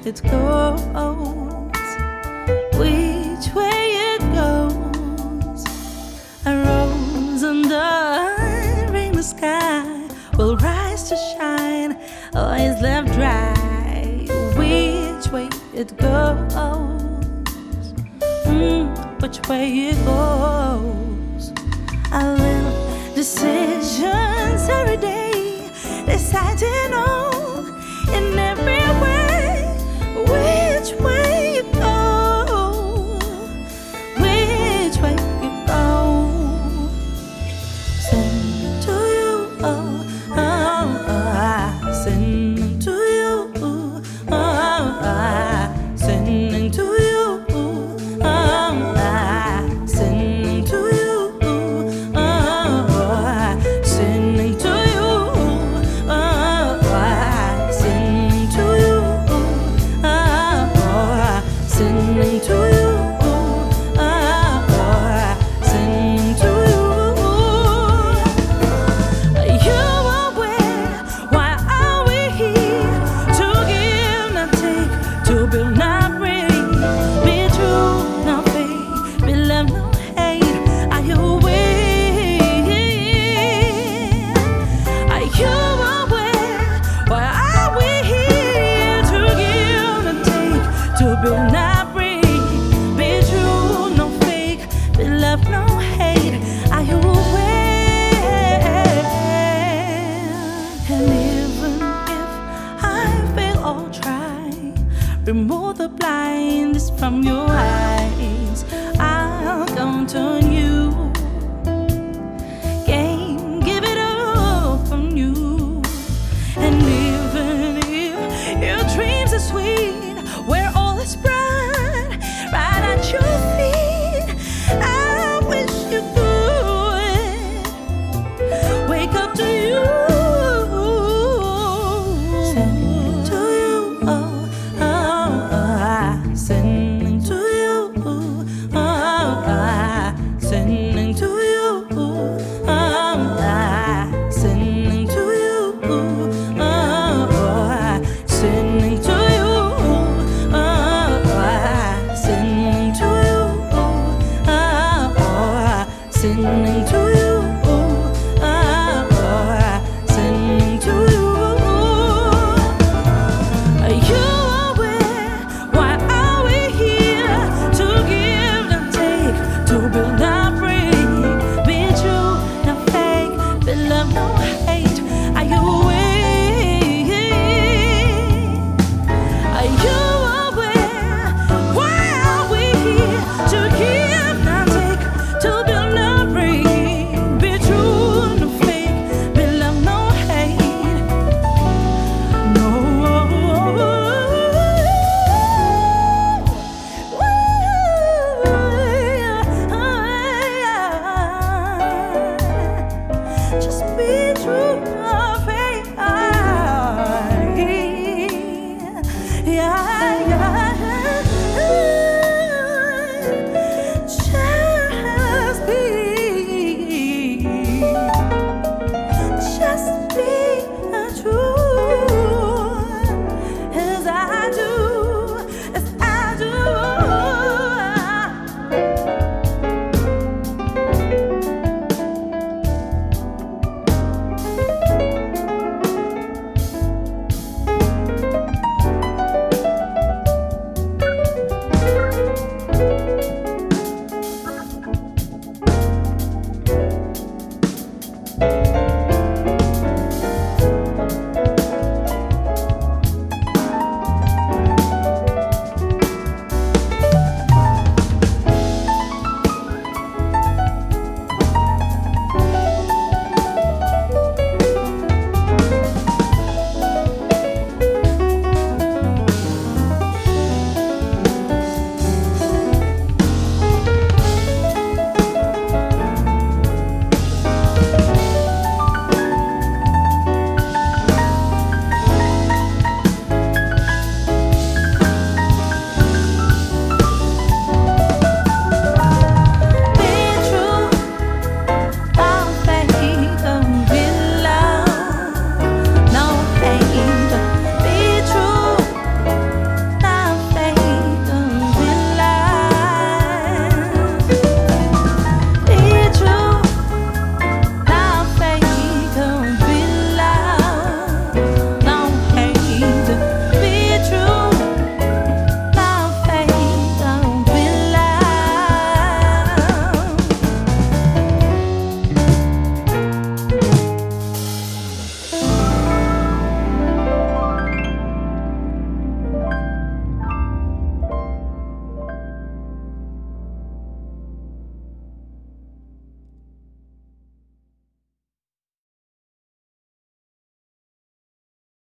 it goes, which way it goes. A rose under the sky will rise to shine, or is left dry, which way it goes, which way it goes. A little decisions every day, deciding on in every way, which way it goes, which way it goes. Send to you, sending to you, sending to you. Build, not break, be true, no fake, be love, no hate. Are you aware? And even if I fail or try, remove the blindness from your eyes. I'll count on you. Can't give it up on you. And even if your dreams are sweet,